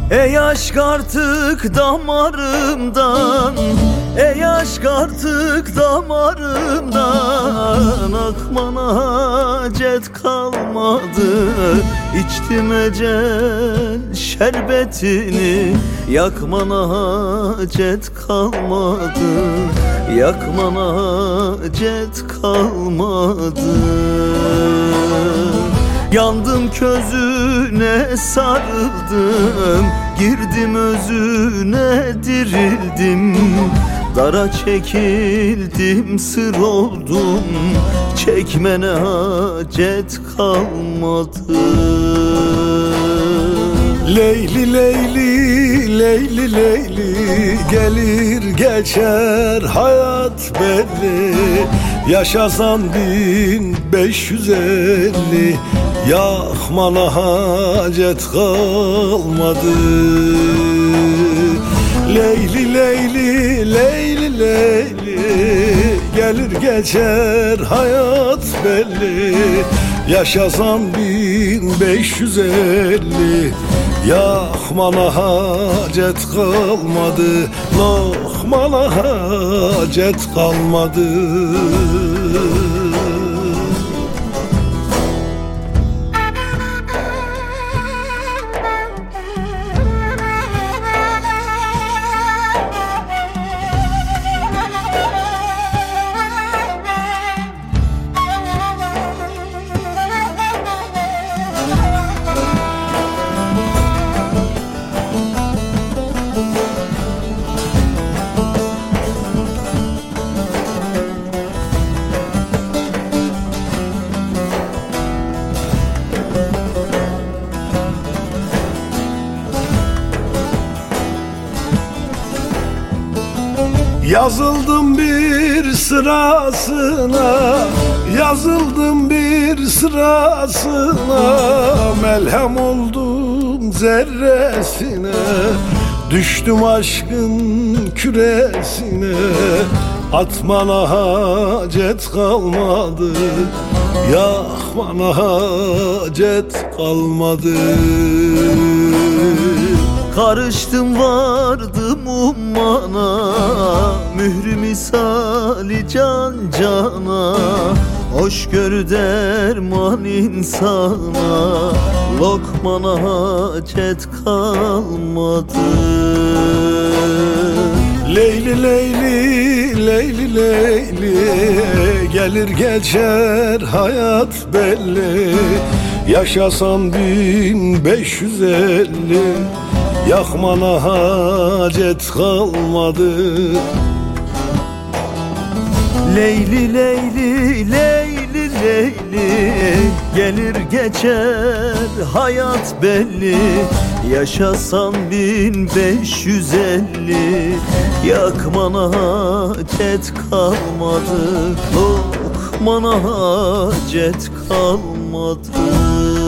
Ey aşk artık damarımdan, ey aşk artık damarımdan, akmana hacet kalmadı. İçtim ecel şerbetini, yakmana hacet kalmadı, yakmana hacet kalmadı. Yandım közüne sarıldım, girdim özüne dirildim. Dara çekildim sır oldum, çekmene hacet kalmadı. Leyli Leyli Leyli Leyli, gelir geçer hayat belli. Yaşasan 1550, yakmana hacet kalmadı. Leyli Leyli Leyli Leyli, gelir geçer hayat belli. Yaşasan 1550, yakmana hacet kalmadı. Lokmana hacet kalmadı. Yazıldım bir sırasına, yazıldım bir sırasına, melhem oldum zerresine, düştüm aşkın küresine. Atmana hacet kalmadı, yakmana hacet kalmadı. Karıştım vardım ummana, mührü misali can cana. Hoşgörü derman insana, lokmana hacet kalmadı. Leyli Leyli Leyli Leyli, gelir geçer hayat belli. Yaşasan 1550, yakmana hacet kalmadı. Leyli Leyli Leyli Leyli, gelir geçer hayat belli. Yaşasan 1550, yakmana hacet kalmadı. Lokmana hacet kalmadı.